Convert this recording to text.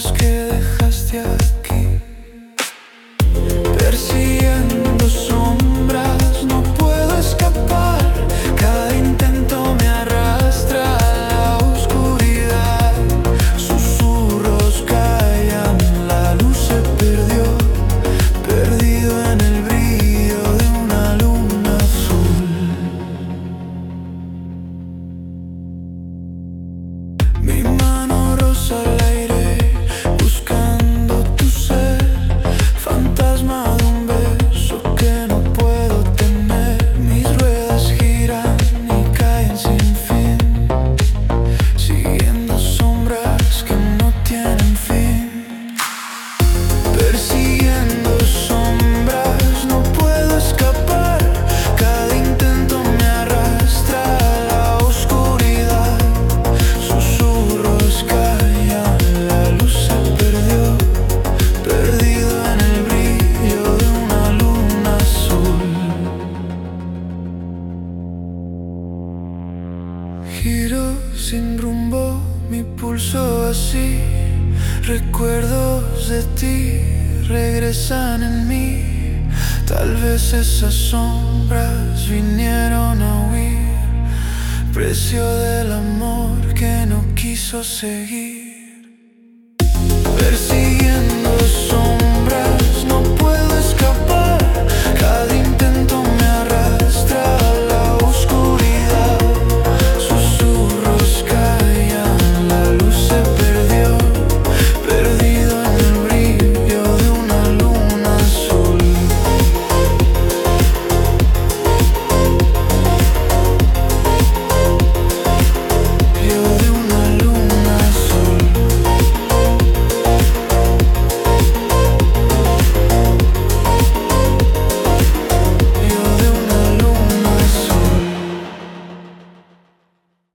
huellas que dejaste aquí, persiguiendo sombras, no puedo escapar. Cada intento me arrastra a la oscuridad. Susurros callan, la luz se perdió, perdido en el brillo de una luna azul. Mi mano rosa al aire, buscando tu ser, fantasma de un beso que no puedo tener. Mis ruedas giran y caen sin fin, siguiendo sombras que no tienen fin. Persiguiendo sombras, no puedo escapar. Cada intento me arrastra a la oscuridad. Susurros callan, la luz se perdió, perdido en el brillo de una luna azul. Giro sin rumbo, mi pulso así. Recuerdos de ti regresan en mí. Tal vez esas sombras vinieron a huir, precio del amor que no quiso seguir.